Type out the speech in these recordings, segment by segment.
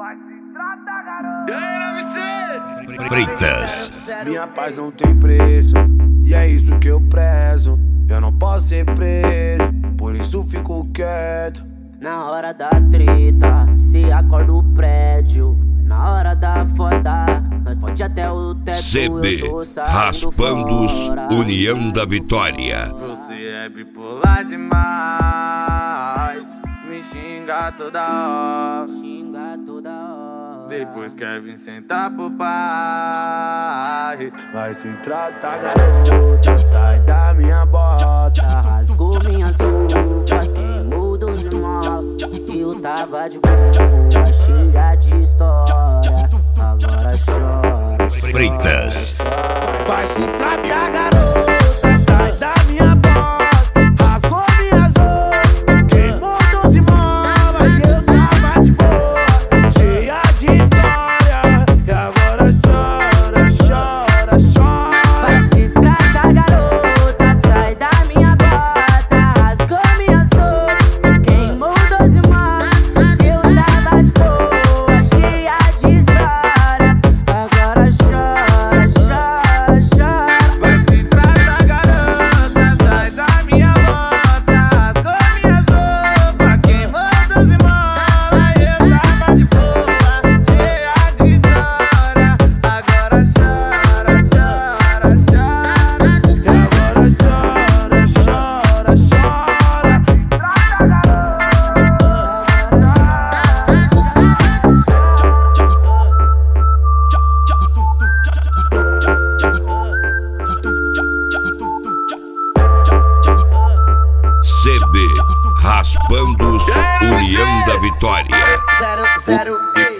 Vai se tratar, garoto. Freitas. Minha paz não tem preço, e é isso que eu prezo. Eu não posso ser preso, por isso fico quieto. Na hora da treta, se acorda o prédio. Na hora da foda, nós pode até o teto. CD Raspandos, fora. União da Vitória. Você é bipolar demais, me xinga toda hora. Xinga toda hora. Depois quer vir sentar pro pai. Vai se tratar, garota, sai da minha bota. Rasgou minhas roupas, queimou 12 molas. Eu tava de boa, cheia de história. Agora chora. Freitas. Vai se tratar, garota, sai da minha bota. Rasgou minhas roupas, queimou 12 molas. E eu tava de boa, cheia de história. E agora chora, chora, chora. Vai se tratar, garota, sai da minha bota. Rasgou minhas roupas, queimou 12 molas. Eu tava de boa, cheia de histórias. Agora chora, chora, chora. Vai se tratar, garota, sai da minha bota. Rasgou minhas roupas, queimou 12 molas. Eu tava de boa, cheia de história. Agora chora, chora, chora. E agora chora, chora, chora. CD Raspandos, União da Vitória. 00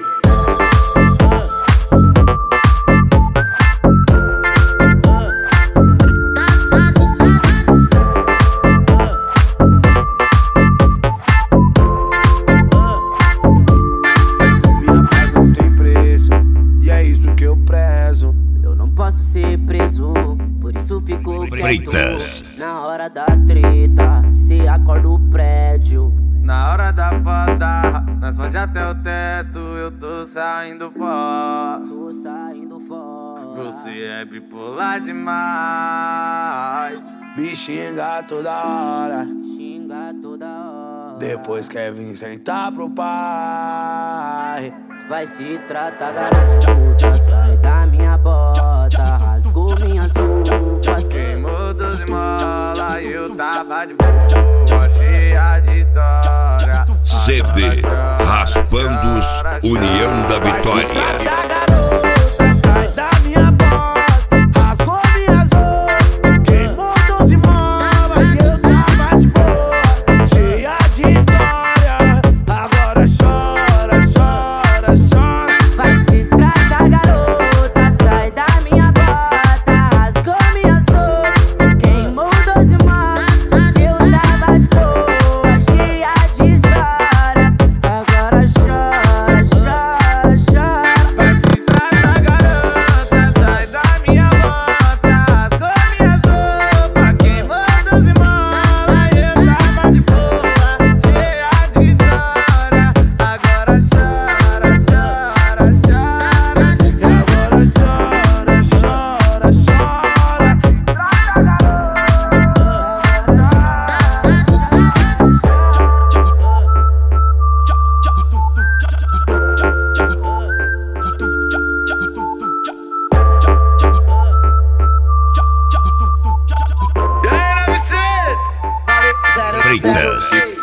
Minha paz não tem preço, e é isso que eu prezo. Eu não posso ser preso, por isso fico quieto. Freitas. Na hora da treta, se acorda o prédio. Na hora da foda, nós fode até o teto. Eu tô saindo fora. Tô saindo fora. Você é bipolar demais. Me xinga toda hora, Xinga toda hora. depois quer vir sentar pro pai. Vai se tratar, garota, sai da minha bota. Rasgou minhas roupas, Queimou 12 molas e eu tava de boa, cheia de história. CD Agora chora, Raspandos, chora, União da chora. Vitória. Da garota, sai da minha bota. Rasgou minhas roupas, queimou 12 molas. E eu tava de boa, cheia de história. Agora chora, chora, chora. vai se tratar, garota, sai da minha bota. Rasgou minhas roupas, queimou 12 molas. Eu tava de boa, cheia de histórias. Agora chora, chora, chora. Vai se tratar, garota, sai da minha bota. Rasgou minhas roupas, queimou 12 molas. Eu tava de boa, cheia de história. Agora chora, chora, chora. E agora chora, chora, chora. E aí, 900? Freitas.